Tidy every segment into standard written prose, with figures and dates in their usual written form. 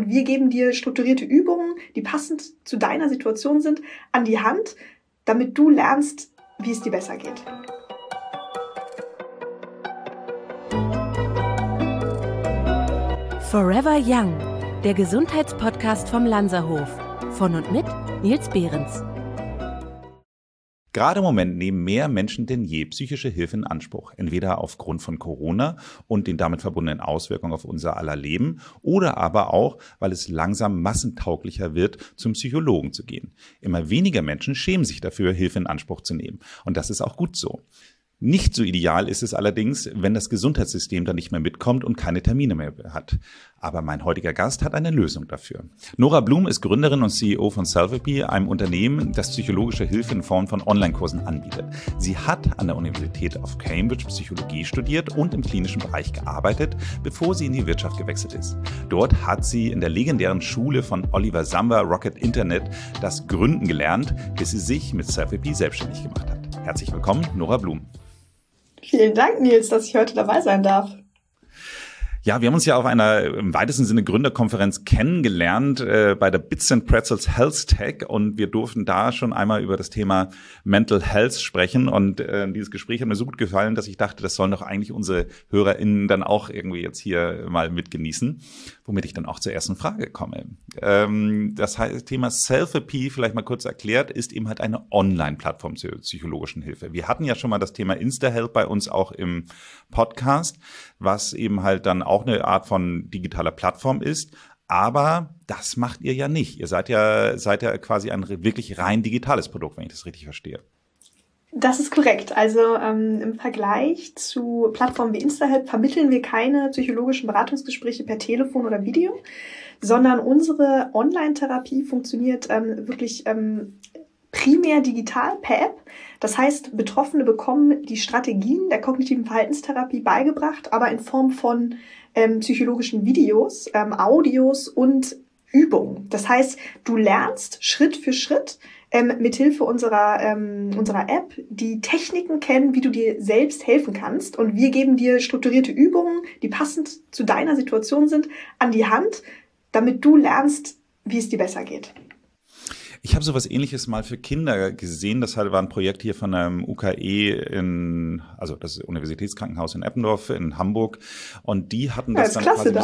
und wir geben dir strukturierte Übungen, die passend zu deiner Situation sind, an die Hand, damit du lernst, wie es dir besser geht. Forever Young, der Gesundheitspodcast vom Lanzerhof. Von und mit Nils Behrens. Gerade im Moment nehmen mehr Menschen denn je psychische Hilfe in Anspruch. Entweder aufgrund von Corona und den damit verbundenen Auswirkungen auf unser aller Leben oder aber auch, weil es langsam massentauglicher wird, zum Psychologen zu gehen. Immer weniger Menschen schämen sich dafür, Hilfe in Anspruch zu nehmen. Und das ist auch gut so. Nicht so ideal ist es allerdings, wenn das Gesundheitssystem dann nicht mehr mitkommt und keine Termine mehr hat. Aber mein heutiger Gast hat eine Lösung dafür. Nora Blum ist Gründerin und CEO von Selfie, einem Unternehmen, das psychologische Hilfe in Form von Online-Kursen anbietet. Sie hat an der Universität of Cambridge Psychologie studiert und im klinischen Bereich gearbeitet, bevor sie in die Wirtschaft gewechselt ist. Dort hat sie in der legendären Schule von Oliver Samba Rocket Internet das Gründen gelernt, bis sie sich mit Selfie selbstständig gemacht hat. Herzlich willkommen, Nora Blum. Vielen Dank, Nils, dass ich heute dabei sein darf. Ja, wir haben uns ja auf einer im weitesten Sinne Gründerkonferenz kennengelernt bei der Bits and Pretzels Health Tech und wir durften da schon einmal über das Thema Mental Health sprechen und dieses Gespräch hat mir so gut gefallen, dass ich dachte, das sollen doch eigentlich unsere HörerInnen dann auch irgendwie jetzt hier mal mitgenießen, womit ich dann auch zur ersten Frage komme. Das heißt, Thema Selfie, vielleicht mal kurz erklärt, ist eben halt eine Online-Plattform zur psychologischen Hilfe. Wir hatten ja schon mal das Thema Insta-Health bei uns auch im Podcast, was eben halt dann auch eine Art von digitaler Plattform ist. Aber das macht ihr ja nicht. Ihr seid ja quasi ein wirklich rein digitales Produkt, wenn ich das richtig verstehe. Das ist korrekt. Also im Vergleich zu Plattformen wie Insta-Health vermitteln wir keine psychologischen Beratungsgespräche per Telefon oder Video, sondern unsere Online-Therapie funktioniert wirklich primär digital per App. Das heißt, Betroffene bekommen die Strategien der kognitiven Verhaltenstherapie beigebracht, aber in Form von psychologischen Videos, Audios und Übungen. Das heißt, du lernst Schritt für Schritt mithilfe unserer App die Techniken kennen, wie du dir selbst helfen kannst. Und wir geben dir strukturierte Übungen, die passend zu deiner Situation sind, an die Hand, damit du lernst, wie es dir besser geht. Ich habe sowas Ähnliches mal für Kinder gesehen. Das war ein Projekt hier von einem UKE also das Universitätskrankenhaus in Eppendorf in Hamburg. Und die hatten das dann quasi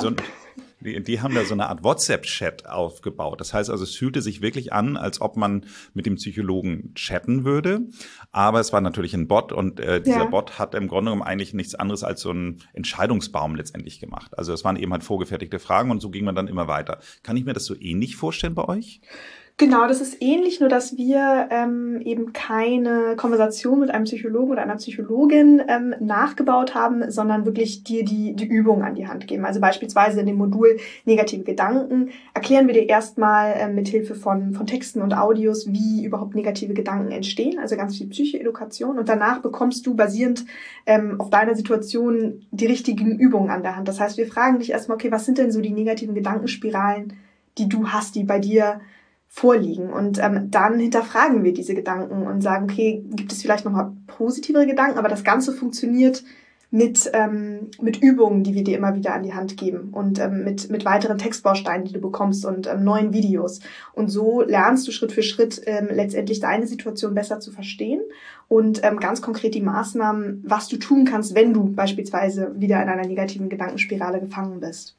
die haben da so eine Art WhatsApp-Chat aufgebaut. Das heißt also, es fühlte sich wirklich an, als ob man mit dem Psychologen chatten würde. Aber es war natürlich ein Bot und dieser Bot hat im Grunde genommen eigentlich nichts anderes als so einen Entscheidungsbaum letztendlich gemacht. Also es waren eben halt vorgefertigte Fragen und so ging man dann immer weiter. Kann ich mir das so ähnlich vorstellen bei euch? Genau, das ist ähnlich, nur dass wir eben keine Konversation mit einem Psychologen oder einer Psychologin nachgebaut haben, sondern wirklich dir die Übung an die Hand geben. Also beispielsweise in dem Modul negative Gedanken erklären wir dir erstmal mit Hilfe von Texten und Audios, wie überhaupt negative Gedanken entstehen, also ganz viel Psychoedukation. Und danach bekommst du basierend auf deiner Situation die richtigen Übungen an der Hand. Das heißt, wir fragen dich erstmal, okay, was sind denn so die negativen Gedankenspiralen, die du hast, die bei dir vorliegen. Und dann hinterfragen wir diese Gedanken und sagen, okay, gibt es vielleicht nochmal positivere Gedanken, aber das Ganze funktioniert mit Übungen, die wir dir immer wieder an die Hand geben und mit weiteren Textbausteinen, die du bekommst und neuen Videos. Und so lernst du Schritt für Schritt letztendlich deine Situation besser zu verstehen und ganz konkret die Maßnahmen, was du tun kannst, wenn du beispielsweise wieder in einer negativen Gedankenspirale gefangen bist.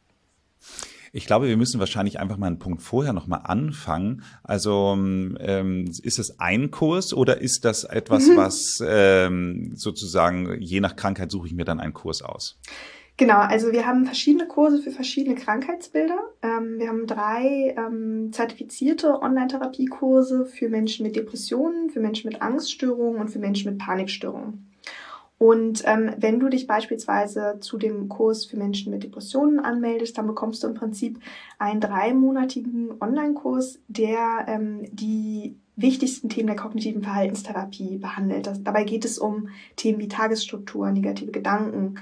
Ich glaube, wir müssen wahrscheinlich einfach mal einen Punkt vorher nochmal anfangen. Also ist es ein Kurs oder ist das etwas, was sozusagen je nach Krankheit suche ich mir dann einen Kurs aus? Genau, also wir haben verschiedene Kurse für verschiedene Krankheitsbilder. Wir haben 3 zertifizierte Online-Therapiekurse für Menschen mit Depressionen, für Menschen mit Angststörungen und für Menschen mit Panikstörungen. Und wenn du dich beispielsweise zu dem Kurs für Menschen mit Depressionen anmeldest, dann bekommst du im Prinzip einen 3-monatigen Online-Kurs, der die wichtigsten Themen der kognitiven Verhaltenstherapie behandelt. Dabei geht es um Themen wie Tagesstruktur, negative Gedanken,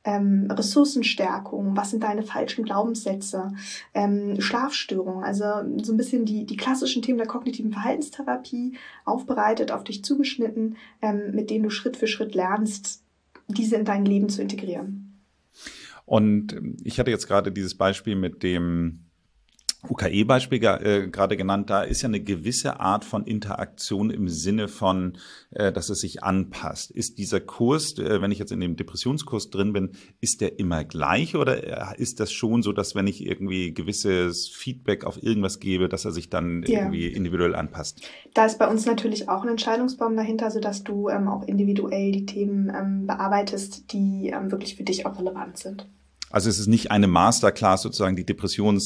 Ressourcenstärkung, was sind deine falschen Glaubenssätze, Schlafstörungen, also so ein bisschen die klassischen Themen der kognitiven Verhaltenstherapie aufbereitet, auf dich zugeschnitten, mit denen du Schritt für Schritt lernst, diese in dein Leben zu integrieren. Und ich hatte jetzt gerade dieses Beispiel mit dem UKE-Beispiel gerade genannt, da ist ja eine gewisse Art von Interaktion im Sinne von, dass es sich anpasst. Ist dieser Kurs, wenn ich jetzt in dem Depressionskurs drin bin, ist der immer gleich oder ist das schon so, dass wenn ich irgendwie gewisses Feedback auf irgendwas gebe, dass er sich dann irgendwie individuell anpasst? Da ist bei uns natürlich auch ein Entscheidungsbaum dahinter, sodass du auch individuell die Themen bearbeitest, die wirklich für dich auch relevant sind. Also es ist nicht eine Masterclass, sozusagen die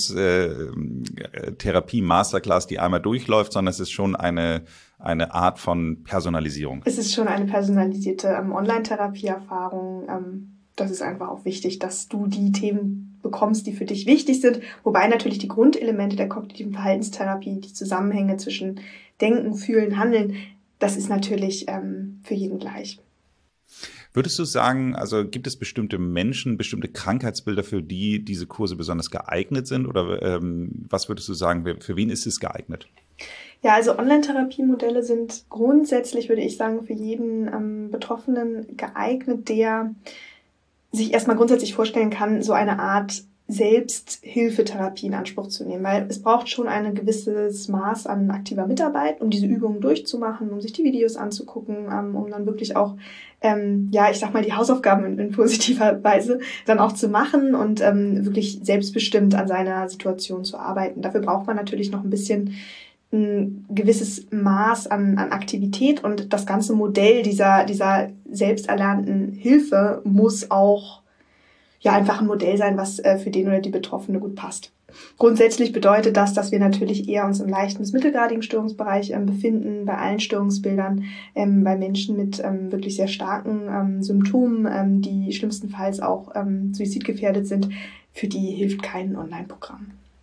Depressionstherapie-Masterclass, die einmal durchläuft, sondern es ist schon eine Art von Personalisierung. Es ist schon eine personalisierte Online-Therapie-Erfahrung. Das ist einfach auch wichtig, dass du die Themen bekommst, die für dich wichtig sind. Wobei natürlich die Grundelemente der kognitiven Verhaltenstherapie, die Zusammenhänge zwischen Denken, Fühlen, Handeln, das ist natürlich für jeden gleich. Würdest du sagen, also gibt es bestimmte Menschen, bestimmte Krankheitsbilder, für die diese Kurse besonders geeignet sind? Oder was würdest du sagen, für wen ist es geeignet? Ja, also Online-Therapiemodelle sind grundsätzlich, würde ich sagen, für jeden Betroffenen geeignet, der sich erstmal grundsätzlich vorstellen kann, so eine Art Selbsthilfetherapie in Anspruch zu nehmen, weil es braucht schon ein gewisses Maß an aktiver Mitarbeit, um diese Übungen durchzumachen, um sich die Videos anzugucken, um dann wirklich auch, ich sag mal, die Hausaufgaben in positiver Weise dann auch zu machen und wirklich selbstbestimmt an seiner Situation zu arbeiten. Dafür braucht man natürlich noch ein bisschen ein gewisses Maß an Aktivität und das ganze Modell dieser selbsterlernten Hilfe muss auch einfach ein Modell sein, was für den oder die Betroffene gut passt. Grundsätzlich bedeutet das, dass wir natürlich eher uns im leichten bis mittelgradigen Störungsbereich befinden, bei allen Störungsbildern, bei Menschen mit wirklich sehr starken Symptomen, die schlimmstenfalls auch suizidgefährdet sind. Für die hilft kein Online-Programm.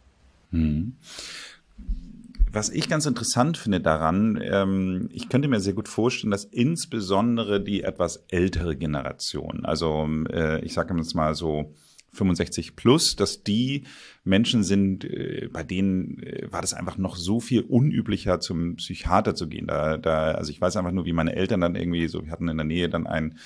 Was ich ganz interessant finde daran, ich könnte mir sehr gut vorstellen, dass insbesondere die etwas ältere Generation, also ich sage jetzt mal so 65 plus, dass die Menschen sind, bei denen war das einfach noch so viel unüblicher, zum Psychiater zu gehen. Also ich weiß einfach nur, wie meine Eltern dann irgendwie so, wir hatten in der Nähe dann ein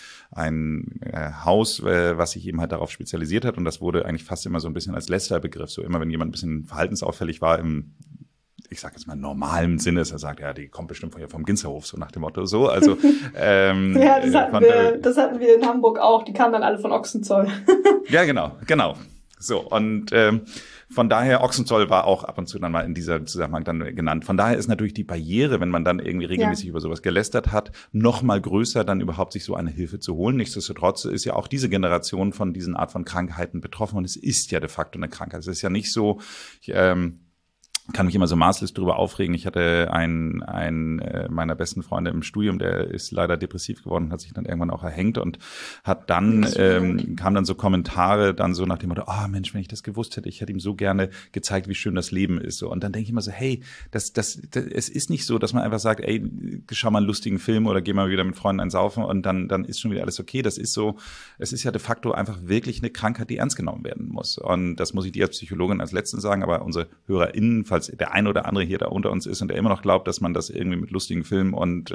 Haus, was sich eben halt darauf spezialisiert hat und das wurde eigentlich fast immer so ein bisschen als Lästerbegriff, so immer wenn jemand ein bisschen verhaltensauffällig war ich sage jetzt mal normalen Sinne, dass er sagt, ja, die kommt bestimmt vom Ginzerhof, so nach dem Motto so. Also ja, das hatten wir in Hamburg auch. Die kamen dann alle von Ochsenzoll. Ja, genau. So und von daher Ochsenzoll war auch ab und zu dann mal in dieser Zusammenhang dann genannt. Von daher ist natürlich die Barriere, wenn man dann irgendwie regelmäßig über sowas gelästert hat, noch mal größer, dann überhaupt sich so eine Hilfe zu holen. Nichtsdestotrotz ist ja auch diese Generation von diesen Art von Krankheiten betroffen und es ist ja de facto eine Krankheit. Es ist ja nicht so, kann mich immer so maßlos drüber aufregen. Ich hatte einen meiner besten Freunde im Studium, der ist leider depressiv geworden, hat sich dann irgendwann auch erhängt und hat dann, kam dann so Kommentare dann so nach dem Motto, Mensch, wenn ich das gewusst hätte, ich hätte ihm so gerne gezeigt, wie schön das Leben ist. So. Und dann denke ich immer so, hey, es ist nicht so, dass man einfach sagt, ey, schau mal einen lustigen Film oder geh mal wieder mit Freunden einen saufen und dann ist schon wieder alles okay. Das ist so, es ist ja de facto einfach wirklich eine Krankheit, die ernst genommen werden muss. Und das muss ich dir als Psychologin als Letzten sagen, aber unsere HörerInnen, falls der ein oder andere hier da unter uns ist und der immer noch glaubt, dass man das irgendwie mit lustigen Filmen und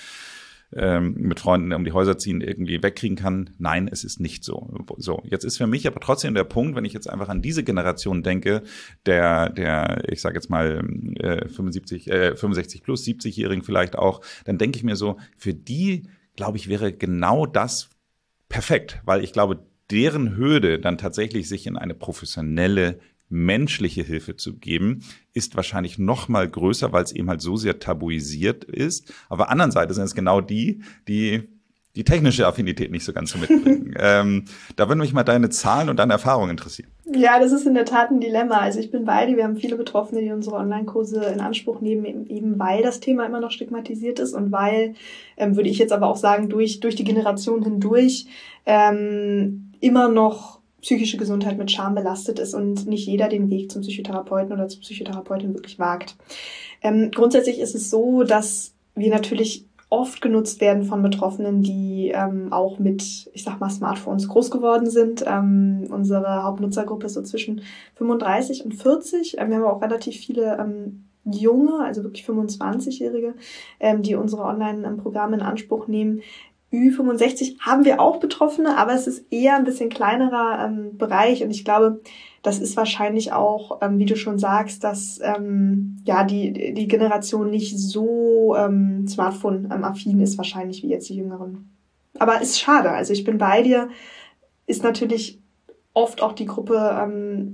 mit Freunden um die Häuser ziehen irgendwie wegkriegen kann. Nein, es ist nicht so. So, jetzt ist für mich aber trotzdem der Punkt, wenn ich jetzt einfach an diese Generation denke, der ich sage jetzt mal 65 plus, 70-Jährigen vielleicht auch, dann denke ich mir so, für die, glaube ich, wäre genau das perfekt, weil ich glaube, deren Hürde dann tatsächlich sich in eine professionelle menschliche Hilfe zu geben, ist wahrscheinlich noch mal größer, weil es eben halt so sehr tabuisiert ist. Auf der anderen Seite sind es genau die technische Affinität nicht so ganz so mitbringen. Da würden mich mal deine Zahlen und deine Erfahrungen interessieren. Ja, das ist in der Tat ein Dilemma. Also ich bin bei dir. Wir haben viele Betroffene, die unsere Online-Kurse in Anspruch nehmen, eben weil das Thema immer noch stigmatisiert ist und weil, würde ich jetzt aber auch sagen, durch die Generation hindurch immer noch psychische Gesundheit mit Scham belastet ist und nicht jeder den Weg zum Psychotherapeuten oder zur Psychotherapeutin wirklich wagt. Grundsätzlich ist es so, dass wir natürlich oft genutzt werden von Betroffenen, die auch mit, ich sag mal, Smartphones groß geworden sind. Unsere Hauptnutzergruppe ist so zwischen 35 und 40. Wir haben auch relativ viele junge, also wirklich 25-Jährige, die unsere Online-Programme in Anspruch nehmen. Ü65 haben wir auch Betroffene, aber es ist eher ein bisschen kleinerer Bereich und ich glaube, das ist wahrscheinlich auch, wie du schon sagst, dass die Generation nicht so Smartphone-affin ist wahrscheinlich wie jetzt die Jüngeren. Aber ist schade. Also ich bin bei dir. Ist natürlich oft auch die Gruppe,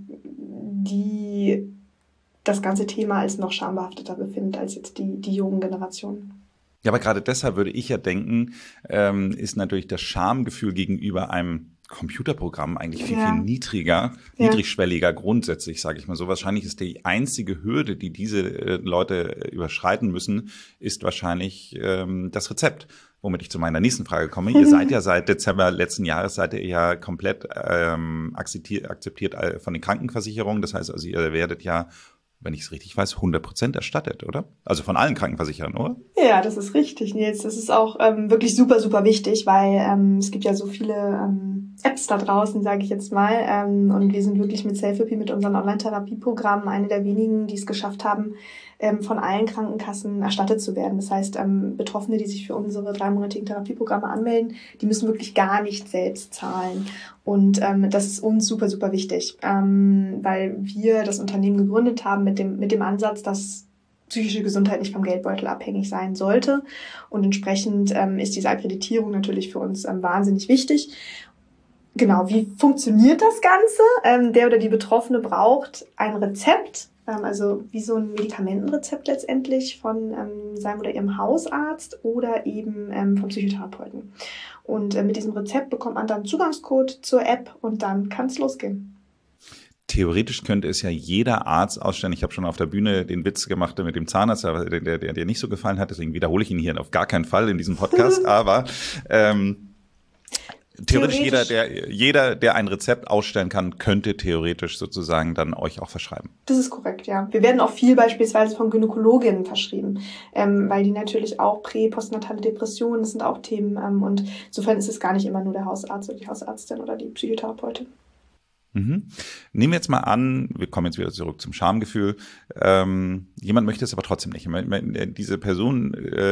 die das ganze Thema als noch schambehafteter befindet als jetzt die jungen Generationen. Ja, aber gerade deshalb würde ich ja denken, ist natürlich das Schamgefühl gegenüber einem Computerprogramm eigentlich viel niedrigschwelliger grundsätzlich, sage ich mal so. Wahrscheinlich ist die einzige Hürde, die diese Leute überschreiten müssen, ist wahrscheinlich das Rezept. Womit ich zu meiner nächsten Frage komme. Ihr seid ja seit Dezember letzten Jahres komplett akzeptiert von den Krankenversicherungen. Das heißt also, ihr werdet ja, wenn ich es richtig weiß, 100% erstattet, oder? Also von allen Krankenversicherern, oder? Ja, das ist richtig, Nils. Das ist auch wirklich super, super wichtig, weil es gibt ja so viele Apps da draußen, sage ich jetzt mal. Und wir sind wirklich mit Selfie, mit unseren Online-Therapieprogrammen eine der wenigen, die es geschafft haben, von allen Krankenkassen erstattet zu werden. Das heißt, Betroffene, die sich für unsere 3-monatigen Therapieprogramme anmelden, die müssen wirklich gar nicht selbst zahlen. Und das ist uns super, super wichtig, weil wir das Unternehmen gegründet haben mit dem Ansatz, dass psychische Gesundheit nicht vom Geldbeutel abhängig sein sollte. Und entsprechend ist diese Akkreditierung natürlich für uns wahnsinnig wichtig. Genau, wie funktioniert das Ganze? Der oder die Betroffene braucht ein Rezept, also wie so ein Medikamentenrezept letztendlich von seinem oder ihrem Hausarzt oder eben vom Psychotherapeuten. Und mit diesem Rezept bekommt man dann Zugangscode zur App und dann kann es losgehen. Theoretisch könnte es ja jeder Arzt ausstellen. Ich habe schon auf der Bühne den Witz gemacht mit dem Zahnarzt, der nicht so gefallen hat. Deswegen wiederhole ich ihn hier auf gar keinen Fall in diesem Podcast. Aber theoretisch jeder, der ein Rezept ausstellen kann, könnte theoretisch sozusagen dann euch auch verschreiben. Das ist korrekt, ja. Wir werden auch viel beispielsweise von Gynäkologinnen verschrieben, weil die natürlich auch postnatale Depressionen, das sind auch Themen. Und insofern ist es gar nicht immer nur der Hausarzt oder die Hausärztin oder die Psychotherapeutin. Mhm. Nehmen wir jetzt mal an, wir kommen jetzt wieder zurück zum Schamgefühl. Jemand möchte es aber trotzdem nicht. Diese Person,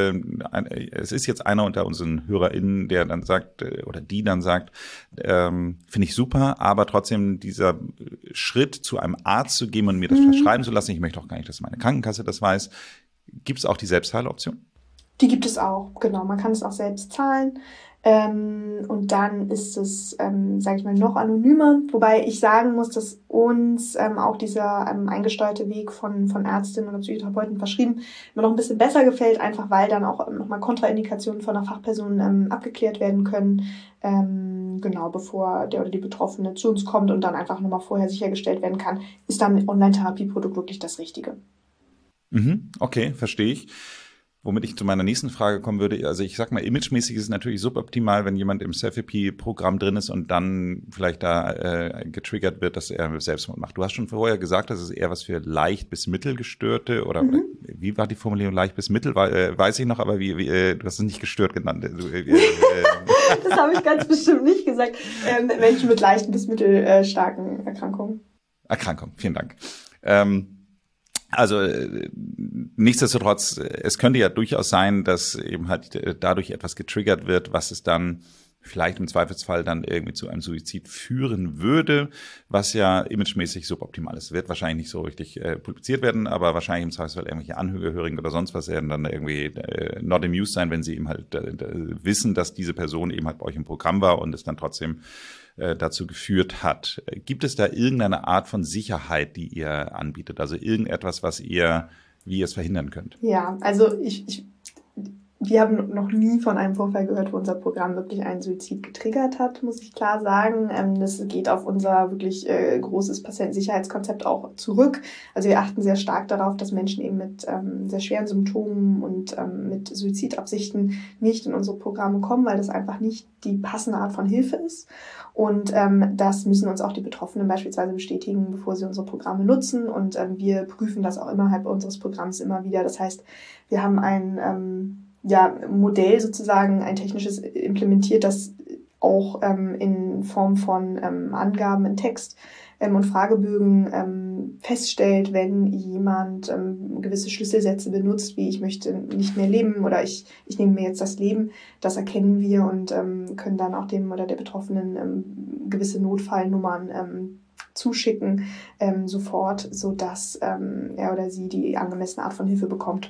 es ist jetzt einer unter unseren HörerInnen, der dann sagt, oder die dann sagt, finde ich super, aber trotzdem dieser Schritt zu einem Arzt zu gehen und mir das verschreiben zu lassen, ich möchte auch gar nicht, dass meine Krankenkasse das weiß. Gibt es auch die Selbstzahloption? Die gibt es auch, genau. Man kann es auch selbst zahlen. Und dann ist es, sage ich mal, noch anonymer. Wobei ich sagen muss, dass uns auch dieser eingesteuerte Weg von Ärztinnen oder Psychotherapeuten verschrieben immer noch ein bisschen besser gefällt, einfach weil dann auch nochmal Kontraindikationen von einer Fachperson abgeklärt werden können, genau, bevor der oder die Betroffene zu uns kommt und dann einfach nochmal vorher sichergestellt werden kann, ist dann ein Online-Therapieprodukt wirklich das Richtige. Okay, verstehe ich. Womit ich zu meiner nächsten Frage kommen würde, also ich sag mal, imagemäßig ist es natürlich suboptimal, wenn jemand im Self-Programm drin ist und dann vielleicht da getriggert wird, dass er Selbstmord macht. Du hast schon vorher gesagt, das ist eher was für leicht bis mittelgestörte oder wie war die Formulierung, leicht bis mittel, weiß ich noch, aber du hast es nicht gestört genannt. Das habe ich ganz bestimmt nicht gesagt. Menschen mit leichten bis mittelstarken Erkrankungen. Vielen Dank. Also nichtsdestotrotz, es könnte ja durchaus sein, dass eben halt dadurch etwas getriggert wird, was es dann vielleicht im Zweifelsfall dann irgendwie zu einem Suizid führen würde, was ja imagemäßig suboptimal ist. Wird wahrscheinlich nicht so richtig publiziert werden, aber wahrscheinlich im Zweifelsfall irgendwelche Angehörigen oder sonst was werden dann irgendwie not amused sein, wenn sie eben halt wissen, dass diese Person eben halt bei euch im Programm war und es dann trotzdem dazu geführt hat. Gibt es da irgendeine Art von Sicherheit, die ihr anbietet? Also irgendetwas, wie ihr es verhindern könnt? Ja, also wir haben noch nie von einem Vorfall gehört, wo unser Programm wirklich einen Suizid getriggert hat, muss ich klar sagen. Das geht auf unser wirklich großes Patientensicherheitskonzept auch zurück. Also wir achten sehr stark darauf, dass Menschen eben mit sehr schweren Symptomen und mit Suizidabsichten nicht in unsere Programme kommen, weil das einfach nicht die passende Art von Hilfe ist. Und das müssen uns auch die Betroffenen beispielsweise bestätigen, bevor sie unsere Programme nutzen. Und wir prüfen das auch innerhalb unseres Programms immer wieder. Das heißt, wir haben ein Modell sozusagen, ein technisches implementiert, das auch in Form von Angaben in Text und Fragebögen feststellt, wenn jemand gewisse Schlüsselsätze benutzt, wie ich möchte nicht mehr leben oder ich nehme mir jetzt das Leben. Das erkennen wir und können dann auch dem oder der Betroffenen gewisse Notfallnummern zuschicken, sofort, sodass er oder sie die angemessene Art von Hilfe bekommt.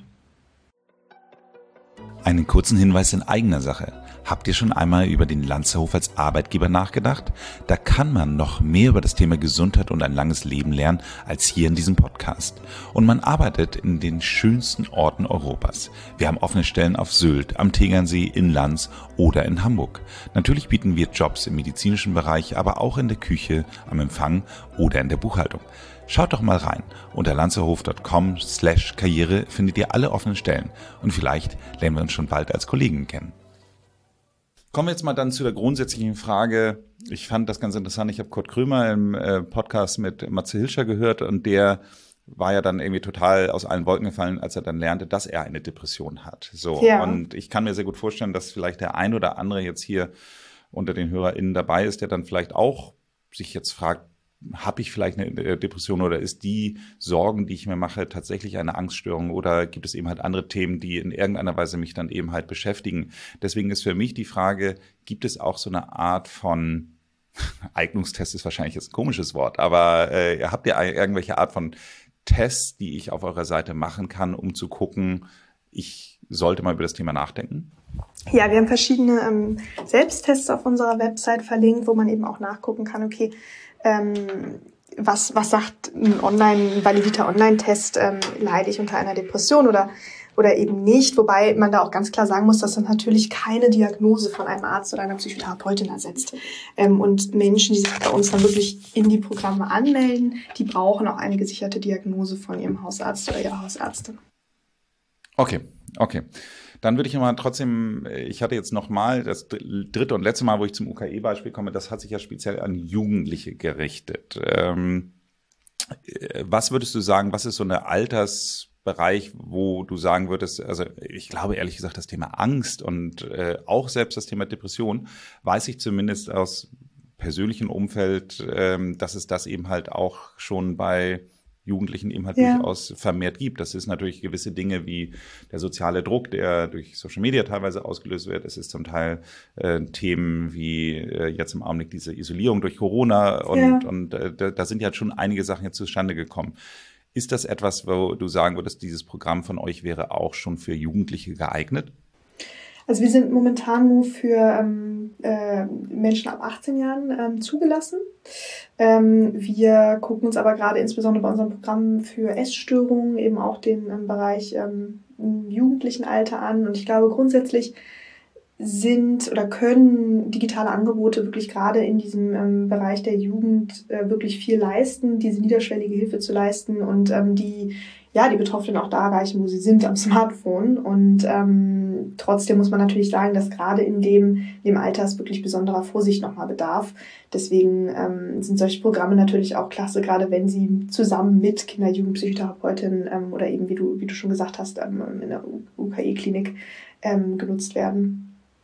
Einen kurzen Hinweis in eigener Sache. Habt ihr schon einmal über den Lanzerhof als Arbeitgeber nachgedacht? Da kann man noch mehr über das Thema Gesundheit und ein langes Leben lernen als hier in diesem Podcast. Und man arbeitet in den schönsten Orten Europas. Wir haben offene Stellen auf Sylt, am Tegernsee, in Lanz oder in Hamburg. Natürlich bieten wir Jobs im medizinischen Bereich, aber auch in der Küche, am Empfang oder in der Buchhaltung. Schaut doch mal rein. Unter lanzerhof.com/Karriere findet ihr alle offenen Stellen. Und vielleicht lernen wir uns schon bald als Kollegen kennen. Kommen wir jetzt mal dann zu der grundsätzlichen Frage. Ich fand das ganz interessant. Ich habe Kurt Krömer im Podcast mit Matze Hilscher gehört und der war ja dann irgendwie total aus allen Wolken gefallen, als er dann lernte, dass er eine Depression hat. So. Ja. Und ich kann mir sehr gut vorstellen, dass vielleicht der ein oder andere jetzt hier unter den HörerInnen dabei ist, der dann vielleicht auch sich jetzt fragt, habe ich vielleicht eine Depression oder ist die Sorgen, die ich mir mache, tatsächlich eine Angststörung oder gibt es eben halt andere Themen, die in irgendeiner Weise mich dann eben halt beschäftigen? Deswegen ist für mich die Frage, gibt es auch so eine Art von Eignungstest ist wahrscheinlich jetzt ein komisches Wort, aber habt ihr irgendwelche Art von Tests, die ich auf eurer Seite machen kann, um zu gucken, ich sollte mal über das Thema nachdenken? Ja, wir haben verschiedene Selbsttests auf unserer Website verlinkt, wo man eben auch nachgucken kann, okay, was sagt ein validierter Online-Test, leide ich unter einer Depression oder eben nicht, wobei man da auch ganz klar sagen muss, dass das natürlich keine Diagnose von einem Arzt oder einer Psychotherapeutin ersetzt. Und Menschen, die sich bei uns dann wirklich in die Programme anmelden, die brauchen auch eine gesicherte Diagnose von ihrem Hausarzt oder ihrer Hausärztin. Okay. Dann würde ich mal trotzdem, ich hatte jetzt nochmal das dritte und letzte Mal, wo ich zum UKE-Beispiel komme, das hat sich ja speziell an Jugendliche gerichtet. Was würdest du sagen, was ist so ein Altersbereich, wo du sagen würdest, also ich glaube ehrlich gesagt, das Thema Angst und auch selbst das Thema Depression, weiß ich zumindest aus persönlichem Umfeld, dass es das eben halt auch schon bei Jugendlichen eben halt durchaus vermehrt gibt. Das ist natürlich gewisse Dinge wie der soziale Druck, der durch Social Media teilweise ausgelöst wird. Es ist zum Teil Themen wie jetzt im Augenblick diese Isolierung durch Corona und da sind ja schon einige Sachen jetzt zustande gekommen. Ist das etwas, wo du sagen würdest, dieses Programm von euch wäre auch schon für Jugendliche geeignet? Also wir sind momentan nur für Menschen ab 18 Jahren zugelassen. Wir gucken uns aber gerade insbesondere bei unserem Programm für Essstörungen eben auch den Bereich jugendlichen Alter an. Und ich glaube grundsätzlich sind oder können digitale Angebote wirklich gerade in diesem Bereich der Jugend wirklich viel leisten, diese niederschwellige Hilfe zu leisten und die Betroffenen auch da erreichen, wo sie sind, am Smartphone. Und trotzdem muss man natürlich sagen, dass gerade in dem Alter es wirklich besonderer Vorsicht nochmal bedarf. Deswegen sind solche Programme natürlich auch klasse, gerade wenn sie zusammen mit Kinder-Jugendpsychotherapeutin oder eben, wie du schon gesagt hast, in der UKE-Klinik genutzt werden.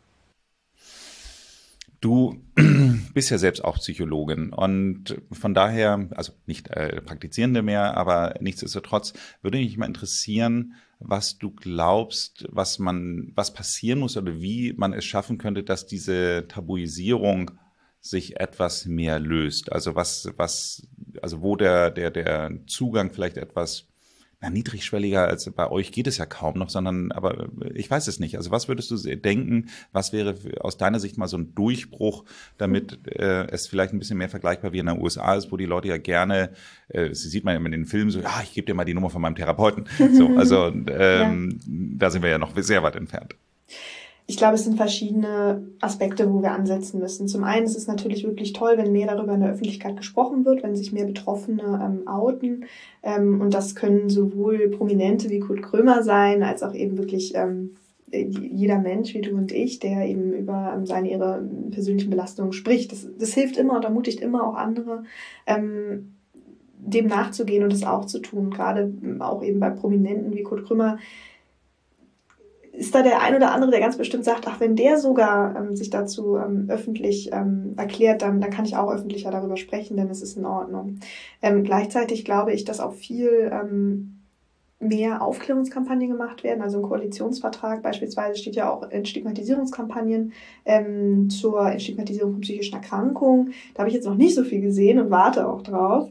Du bist ja selbst auch Psychologin und von daher, also nicht Praktizierende mehr, aber nichtsdestotrotz würde mich mal interessieren, was du glaubst, was passieren muss oder wie man es schaffen könnte, dass diese Tabuisierung sich etwas mehr löst. Also wo der Zugang vielleicht etwas niedrigschwelliger als bei euch geht es ja kaum noch, aber ich weiß es nicht. Also was würdest du denken, was wäre aus deiner Sicht mal so ein Durchbruch, damit es vielleicht ein bisschen mehr vergleichbar wie in den USA ist, wo die Leute ja gerne, sieht man ja immer in den Filmen so, ich gebe dir mal die Nummer von meinem Therapeuten. So, also da sind wir ja noch sehr weit entfernt. Ich glaube, es sind verschiedene Aspekte, wo wir ansetzen müssen. Zum einen ist es natürlich wirklich toll, wenn mehr darüber in der Öffentlichkeit gesprochen wird, wenn sich mehr Betroffene outen. Und das können sowohl Prominente wie Kurt Krömer sein, als auch eben wirklich jeder Mensch wie du und ich, der eben über ihre persönlichen Belastungen spricht. Das hilft immer und ermutigt immer auch andere, dem nachzugehen und das auch zu tun. Gerade auch eben bei Prominenten wie Kurt Krömer ist da der ein oder andere, der ganz bestimmt sagt, wenn der sogar sich dazu öffentlich erklärt, dann kann ich auch öffentlicher darüber sprechen, denn es ist in Ordnung. Gleichzeitig glaube ich, dass auch viel mehr Aufklärungskampagnen gemacht werden. Also im Koalitionsvertrag beispielsweise steht ja auch Entstigmatisierungskampagnen zur Entstigmatisierung von psychischen Erkrankungen. Da habe ich jetzt noch nicht so viel gesehen und warte auch drauf.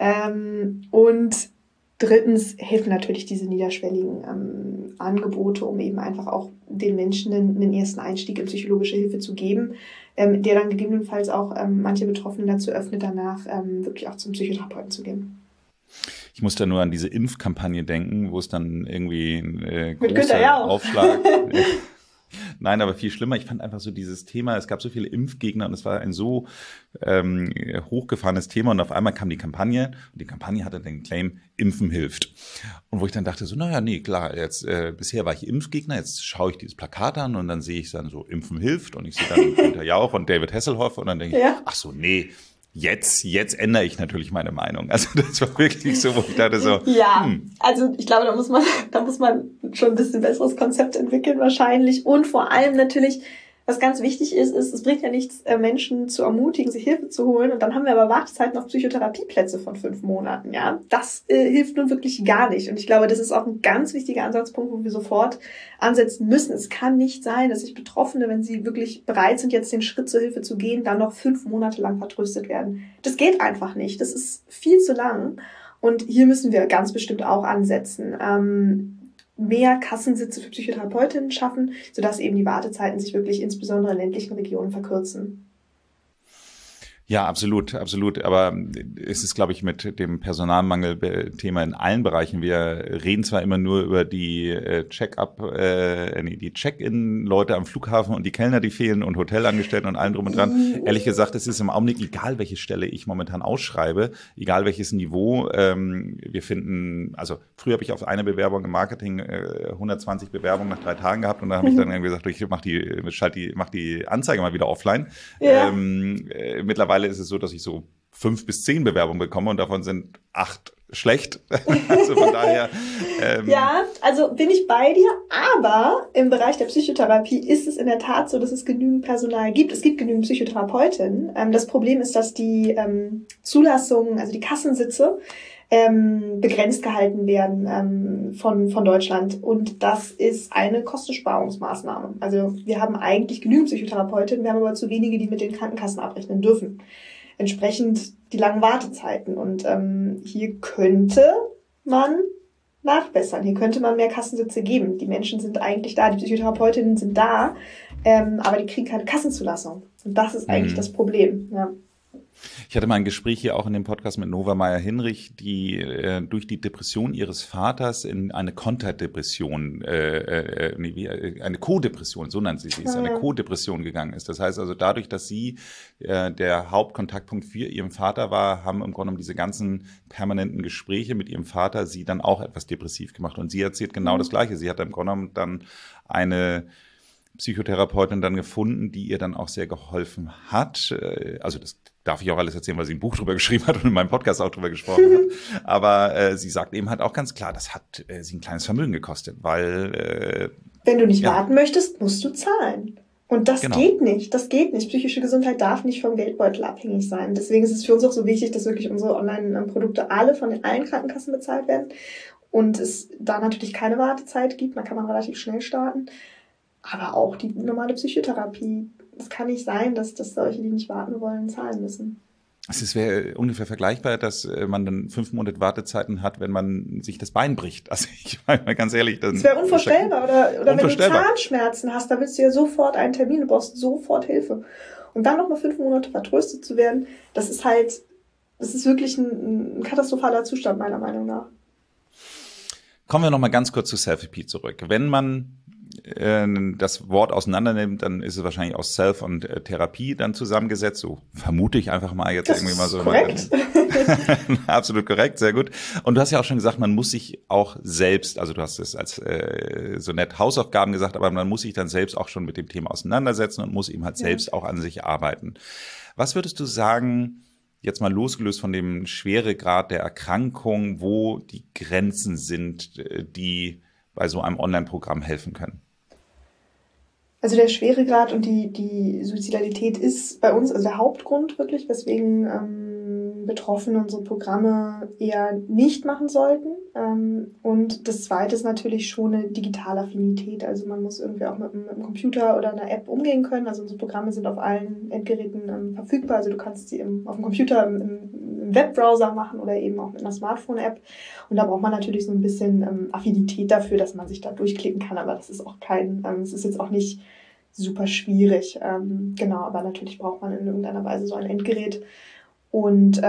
Und drittens helfen natürlich diese niederschwelligen Angebote, um eben einfach auch den Menschen einen ersten Einstieg in psychologische Hilfe zu geben, der dann gegebenenfalls auch manche Betroffenen dazu öffnet, danach wirklich auch zum Psychotherapeuten zu gehen. Ich muss da nur an diese Impfkampagne denken, wo es dann irgendwie großer Aufschlag... Nein, aber viel schlimmer. Ich fand einfach so dieses Thema, es gab so viele Impfgegner und es war ein so hochgefahrenes Thema und auf einmal kam die Kampagne und die Kampagne hatte den Claim, Impfen hilft. Und wo ich dann dachte so, naja, nee, klar, jetzt bisher war ich Impfgegner, jetzt schaue ich dieses Plakat an und dann sehe ich dann so, Impfen hilft und ich sehe dann Günther Jauch und David Hasselhoff und dann denke ich, ach so, nee, Jetzt ändere ich natürlich meine Meinung. Also das war wirklich so, wo ich dachte so. Ja, also ich glaube, da muss man schon ein bisschen besseres Konzept entwickeln wahrscheinlich. Und vor allem natürlich, was ganz wichtig ist, es bringt ja nichts, Menschen zu ermutigen, sich Hilfe zu holen. Und dann haben wir aber Wartezeiten auf Psychotherapieplätze von 5 Monaten. Ja, das hilft nun wirklich gar nicht. Und ich glaube, das ist auch ein ganz wichtiger Ansatzpunkt, wo wir sofort ansetzen müssen. Es kann nicht sein, dass sich Betroffene, wenn sie wirklich bereit sind, jetzt den Schritt zur Hilfe zu gehen, dann noch 5 Monate lang vertröstet werden. Das geht einfach nicht. Das ist viel zu lang. Und hier müssen wir ganz bestimmt auch ansetzen. Mehr Kassensitze für Psychotherapeutinnen schaffen, sodass eben die Wartezeiten sich wirklich insbesondere in ländlichen Regionen verkürzen. Ja, absolut, absolut. Aber es ist, glaube ich, mit dem Personalmangel-Thema in allen Bereichen. Wir reden zwar immer nur über die die Check-in-Leute am Flughafen und die Kellner, die fehlen und Hotelangestellten und allem drum und dran. Ehrlich gesagt, es ist im Augenblick egal, welche Stelle ich momentan ausschreibe, egal welches Niveau. Wir finden, also früher habe ich auf eine Bewerbung im Marketing 120 Bewerbungen nach 3 Tagen gehabt und da habe ich dann gesagt, ich mach die Anzeige mal wieder offline. Ja. Mittlerweile ist es so, dass ich so 5 bis 10 Bewerbungen bekomme und davon sind 8 schlecht. Also von daher. Ja, also bin ich bei dir, aber im Bereich der Psychotherapie ist es in der Tat so, dass es genügend Personal gibt. Es gibt genügend Psychotherapeutinnen. Das Problem ist, dass die Zulassungen, also die Kassensitze, begrenzt gehalten werden von Deutschland. Und das ist eine Kostensparungsmaßnahme. Also wir haben eigentlich genügend Psychotherapeutinnen, wir haben aber zu wenige, die mit den Krankenkassen abrechnen dürfen. Entsprechend die langen Wartezeiten. Und hier könnte man nachbessern. Hier könnte man mehr Kassensitze geben. Die Menschen sind eigentlich da, die Psychotherapeutinnen sind da, aber die kriegen keine Kassenzulassung. Und das ist eigentlich das Problem. Ja. Ich hatte mal ein Gespräch hier auch in dem Podcast mit Nova Meyer-Hinrich, die durch die Depression ihres Vaters in eine Konterdepression, eine Co-Depression, so nennt sie es, eine Co-Depression gegangen ist. Das heißt also dadurch, dass sie der Hauptkontaktpunkt für ihren Vater war, haben im Grunde genommen diese ganzen permanenten Gespräche mit ihrem Vater sie dann auch etwas depressiv gemacht. Und sie erzählt genau das Gleiche. Sie hat im Grunde genommen dann eine Psychotherapeutin dann gefunden, die ihr dann auch sehr geholfen hat. Also das darf ich auch alles erzählen, weil sie ein Buch drüber geschrieben hat und in meinem Podcast auch drüber gesprochen hat. Aber sie sagt eben halt auch ganz klar, das hat sie ein kleines Vermögen gekostet, weil wenn du nicht warten möchtest, musst du zahlen. Und das geht nicht. Das geht nicht. Psychische Gesundheit darf nicht vom Geldbeutel abhängig sein. Deswegen ist es für uns auch so wichtig, dass wirklich unsere Online-Produkte alle von allen Krankenkassen bezahlt werden und es da natürlich keine Wartezeit gibt. Da kann man relativ schnell starten. Aber auch die normale Psychotherapie. Es kann nicht sein, dass solche, die nicht warten wollen, zahlen müssen. Es wäre ungefähr vergleichbar, dass man dann 5 Monate Wartezeiten hat, wenn man sich das Bein bricht. Also ich meine mal ganz ehrlich. Das wäre unvorstellbar. Oder wenn du Zahnschmerzen hast, da willst du ja sofort einen Termin, du brauchst sofort Hilfe. Und dann nochmal 5 Monate vertröstet zu werden, das ist wirklich ein katastrophaler Zustand meiner Meinung nach. Kommen wir nochmal ganz kurz zu Selfie zurück. Wenn man das Wort auseinander nimmt, dann ist es wahrscheinlich aus Self und Therapie dann zusammengesetzt. So vermute ich einfach mal jetzt das irgendwie mal so. Korrekt. Absolut korrekt, sehr gut. Und du hast ja auch schon gesagt, man muss sich auch selbst, also du hast es als so nett Hausaufgaben gesagt, aber man muss sich dann selbst auch schon mit dem Thema auseinandersetzen und muss eben halt selbst auch an sich arbeiten. Was würdest du sagen, jetzt mal losgelöst von dem Schweregrad der Erkrankung, wo die Grenzen sind, die bei so einem Online-Programm helfen können? Also der Schweregrad und die Suizidalität ist bei uns also der Hauptgrund wirklich, weswegen Betroffene unsere Programme eher nicht machen sollten. Und das Zweite ist natürlich schon eine digitale Affinität. Also man muss irgendwie auch mit einem Computer oder einer App umgehen können. Also unsere Programme sind auf allen Endgeräten verfügbar. Also du kannst sie auf dem Computer im Webbrowser machen oder eben auch mit einer Smartphone-App. Und da braucht man natürlich so ein bisschen Affinität dafür, dass man sich da durchklicken kann. Aber das ist auch es ist jetzt auch nicht super schwierig. Genau, aber natürlich braucht man in irgendeiner Weise so ein Endgerät. Und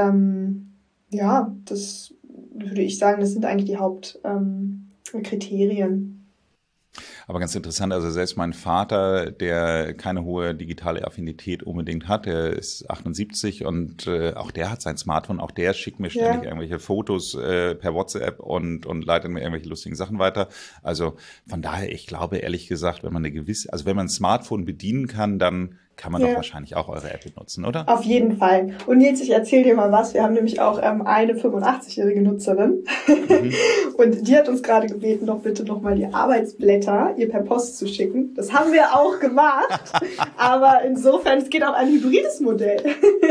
das würde ich sagen, das sind eigentlich die Hauptkriterien. Aber ganz interessant, also selbst mein Vater, der keine hohe digitale Affinität unbedingt hat, der ist 78 und auch der hat sein Smartphone, auch der schickt mir ständig irgendwelche Fotos per WhatsApp und leitet mir irgendwelche lustigen Sachen weiter. Also von daher, ich glaube ehrlich gesagt, wenn man wenn man ein Smartphone bedienen kann, dann kann man doch wahrscheinlich auch eure App benutzen, oder? Auf jeden Fall. Und Nils, ich erzähle dir mal was. Wir haben nämlich auch eine 85-jährige Nutzerin. Und die hat uns gerade gebeten, doch bitte nochmal die Arbeitsblätter ihr per Post zu schicken. Das haben wir auch gemacht. Aber insofern, es geht auch ein hybrides Modell.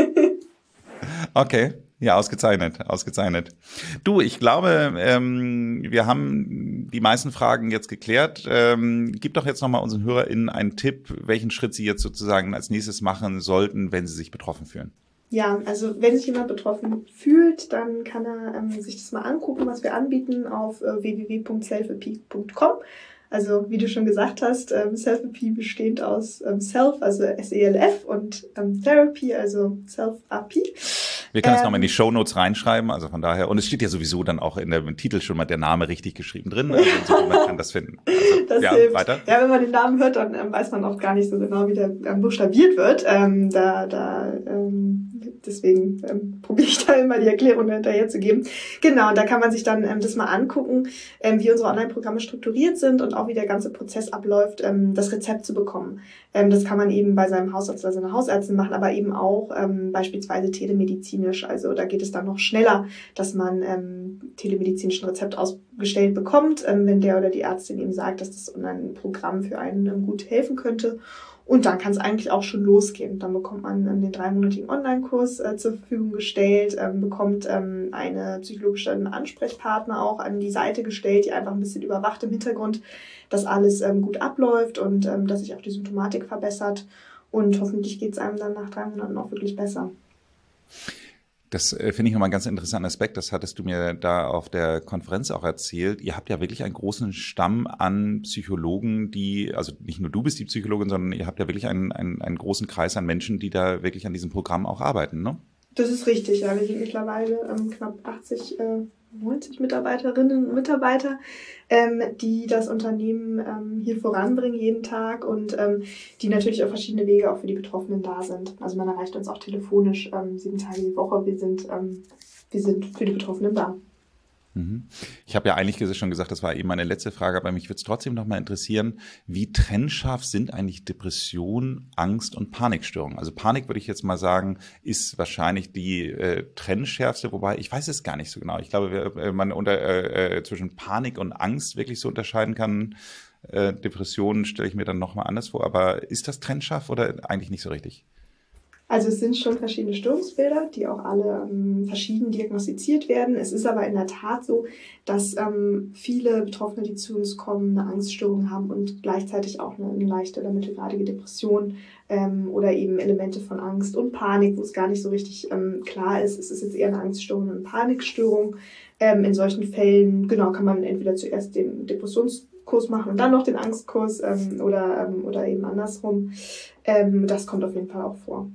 Okay. Ja, ausgezeichnet. Du, ich glaube, wir haben die meisten Fragen jetzt geklärt. Gib doch jetzt nochmal unseren HörerInnen einen Tipp, welchen Schritt sie jetzt sozusagen als nächstes machen sollten, wenn sie sich betroffen fühlen. Ja, also wenn sich jemand betroffen fühlt, dann kann er sich das mal angucken, was wir anbieten auf www.selfap.com. Also wie du schon gesagt hast, Self-AP bestehend aus Self, also SELF und Therapy, also Self-AP. Wir können es nochmal in die Shownotes reinschreiben, also von daher, und es steht ja sowieso dann auch im Titel schon mal der Name richtig geschrieben drin, also man kann das finden. Also, das hilft. Weiter. Ja, wenn man den Namen hört, dann weiß man oft gar nicht so genau, wie der buchstabiert wird. Deswegen probiere ich da immer die Erklärung hinterher zu geben. Genau, da kann man sich dann das mal angucken, wie unsere Online-Programme strukturiert sind und auch wie der ganze Prozess abläuft, das Rezept zu bekommen. Das kann man eben bei seinem Hausarzt oder seiner Hausärztin machen, aber eben auch beispielsweise telemedizinisch. Also da geht es dann noch schneller, dass man telemedizinisch ein Rezept ausgestellt bekommt, wenn der oder die Ärztin eben sagt, dass das ein Programm für einen gut helfen könnte. Und dann kann es eigentlich auch schon losgehen. Dann bekommt man den 3-monatigen Online-Kurs zur Verfügung gestellt, bekommt eine psychologische Ansprechpartner auch an die Seite gestellt, die einfach ein bisschen überwacht im Hintergrund, dass alles gut abläuft und dass sich auch die Symptomatik verbessert. Und hoffentlich geht es einem dann nach 3 Monaten auch wirklich besser. Das finde ich nochmal einen ganz interessanten Aspekt. Das hattest du mir da auf der Konferenz auch erzählt. Ihr habt ja wirklich einen großen Stamm an Psychologen, also nicht nur du bist die Psychologin, sondern ihr habt ja wirklich einen großen Kreis an Menschen, die da wirklich an diesem Programm auch arbeiten, ne? Das ist richtig, ja. Wir sind mittlerweile knapp 90 Mitarbeiterinnen und Mitarbeiter, die das Unternehmen hier voranbringen jeden Tag und die natürlich auf verschiedene Wege auch für die Betroffenen da sind. Also man erreicht uns auch telefonisch 7 Tage die Woche. Wir sind für die Betroffenen da. Ich habe ja eigentlich schon gesagt, das war eben meine letzte Frage, aber mich würde es trotzdem noch mal interessieren, wie trennscharf sind eigentlich Depression, Angst und Panikstörungen? Also Panik, würde ich jetzt mal sagen, ist wahrscheinlich die trennschärfste, wobei ich weiß es gar nicht so genau. Ich glaube, man zwischen Panik und Angst wirklich so unterscheiden kann. Depressionen stelle ich mir dann noch mal anders vor, aber ist das trennscharf oder eigentlich nicht so richtig? Also es sind schon verschiedene Störungsbilder, die auch alle verschieden diagnostiziert werden. Es ist aber in der Tat so, dass viele Betroffene, die zu uns kommen, eine Angststörung haben und gleichzeitig auch eine leichte oder mittelgradige Depression oder eben Elemente von Angst und Panik, wo es gar nicht so richtig klar ist. Es ist jetzt eher eine Angststörung und eine Panikstörung. In solchen Fällen, genau, kann man entweder zuerst den Depressionskurs machen und dann noch den Angstkurs oder eben andersrum. Das kommt auf jeden Fall auch vor.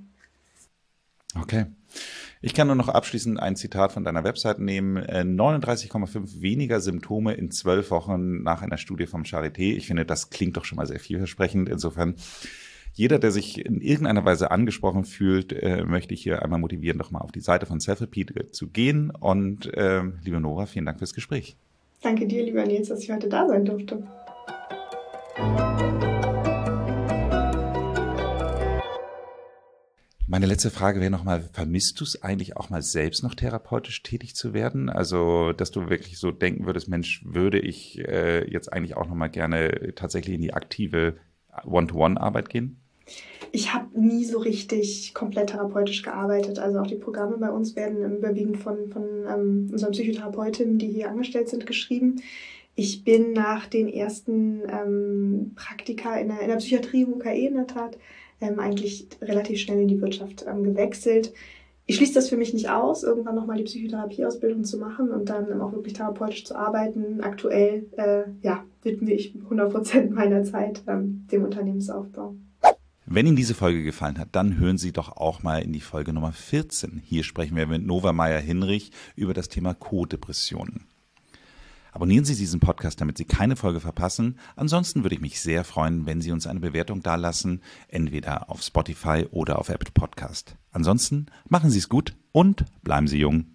Okay. Ich kann nur noch abschließend ein Zitat von deiner Website nehmen. 39,5 weniger Symptome in 12 Wochen nach einer Studie vom Charité. Ich finde, das klingt doch schon mal sehr vielversprechend. Insofern, jeder, der sich in irgendeiner Weise angesprochen fühlt, möchte ich hier einmal motivieren, doch mal auf die Seite von Self-AP zu gehen. Und liebe Nora, vielen Dank fürs Gespräch. Danke dir, lieber Nils, dass ich heute da sein durfte. Meine letzte Frage wäre nochmal, vermisst du es eigentlich auch mal selbst noch therapeutisch tätig zu werden? Also, dass du wirklich so denken würdest, Mensch, würde ich jetzt eigentlich auch nochmal gerne tatsächlich in die aktive One-to-One-Arbeit gehen? Ich habe nie so richtig komplett therapeutisch gearbeitet. Also auch die Programme bei uns werden überwiegend von unseren Psychotherapeutinnen, die hier angestellt sind, geschrieben. Ich bin nach den ersten Praktika in der Psychiatrie im UKE in der Tat eigentlich relativ schnell in die Wirtschaft gewechselt. Ich schließe das für mich nicht aus, irgendwann nochmal die Psychotherapieausbildung zu machen und dann auch wirklich therapeutisch zu arbeiten. Aktuell widme ich 100% meiner Zeit dem Unternehmensaufbau. Wenn Ihnen diese Folge gefallen hat, dann hören Sie doch auch mal in die Folge Nummer 14. Hier sprechen wir mit Nova Meyer-Hinrich über das Thema Co-Depressionen. Abonnieren Sie diesen Podcast, damit Sie keine Folge verpassen. Ansonsten würde ich mich sehr freuen, wenn Sie uns eine Bewertung dalassen, entweder auf Spotify oder auf Apple Podcast. Ansonsten machen Sie es gut und bleiben Sie jung.